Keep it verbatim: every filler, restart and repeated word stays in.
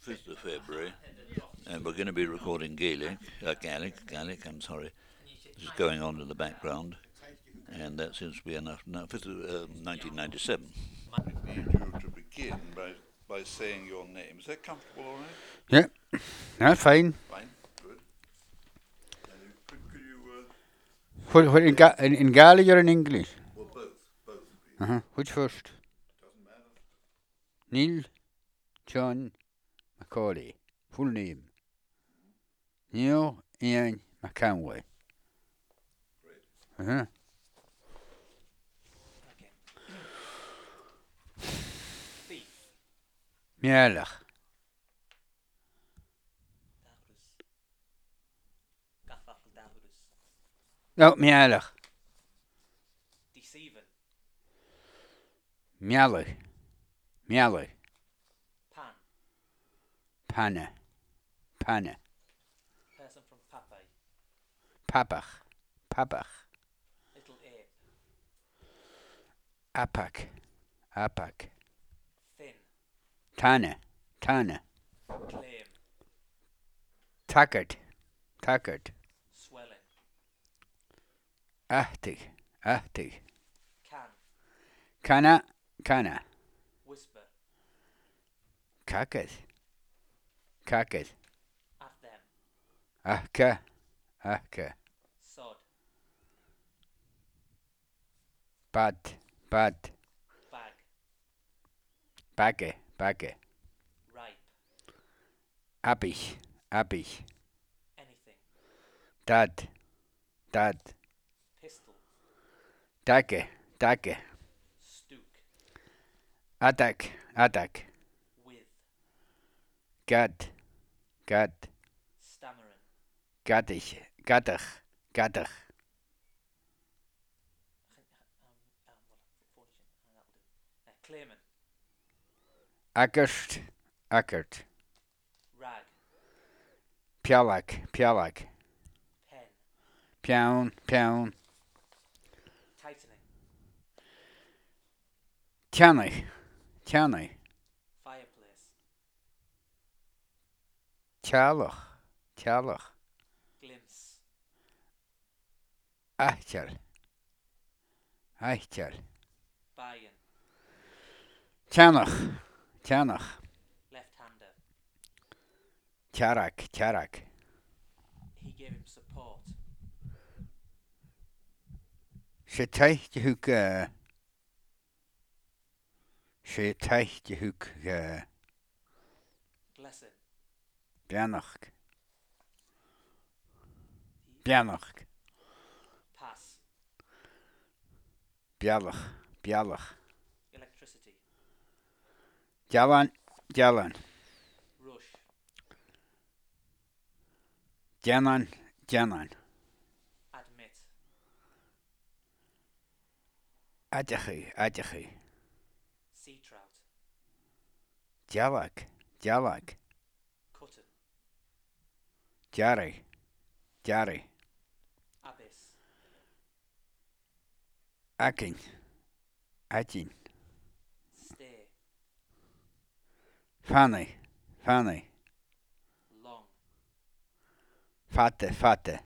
fifth of February, and we're going to be recording Gaelic, uh, Gaelic, Gaelic, I'm sorry. This is going on in the background, and that seems to be enough. Now, fifth of uh, nineteen ninety-seven. I need you to begin by, by saying your name. Is that comfortable, all right? Yeah, that's fine. Fine, good. And you, could, could you... Uh, What, what in, Ga- in, in Gaelic or in English? well, both, both, please. Uh-huh. Which first? Doesn't matter. Neil John Macaulay. Full name. Neil Ian McCanway. Great. Uh-huh. Thief. Mialach. Dahrus. Gafach Dahrus. No, Mialach. Deceiving. Mialach. Mialach. Pan. Panna. Panna. Person from Papai. Papach. Papach. Little ape. Apak. Apak. Thin. Tana. Tana. Claim. Tackard. Tackard. Swelling. Ahtig. Ahtig. Can. Kana. Kana. Whisper. Kakad. Kakad. At them. Ahka. Ahka. Sod. Bad. Bad. Bag. Bagge. Bagge. Ripe. Abish. Abish. Anything. Dad. Dad. Pistol. Dagge. Dagge. Stook. Adak. Adak. With. Gad. Gad. Stammering. Gadish. Gadach. Gadach. Claiming. Akert. Akert. Rag. Pialak. Pialak. Pen. Piaun. Piaun. Tightening. Tianai. Tianai. Fireplace. Tialach. Tialach. Glimpse. Achtel. Achtel. Buying. Tianach. Tianach. Left-hander. Tiarak. Tiarak. He gave him support. Sé taichte hoek. Uh, sé taichte hoek. Uh, Blessing. Bianach. Bianach. Pass. Bialach. Bialach. Electricity. Jalan. Jalan. Rush. Janan. Janan. Admit. Ajachi. Ajachi. Sea trout. Jalak. Jalak. Cutting. Jari. Jari. Abyss. Akin. Akin. Stay. Fanny. Fanny. Long. Fatte. Fatte.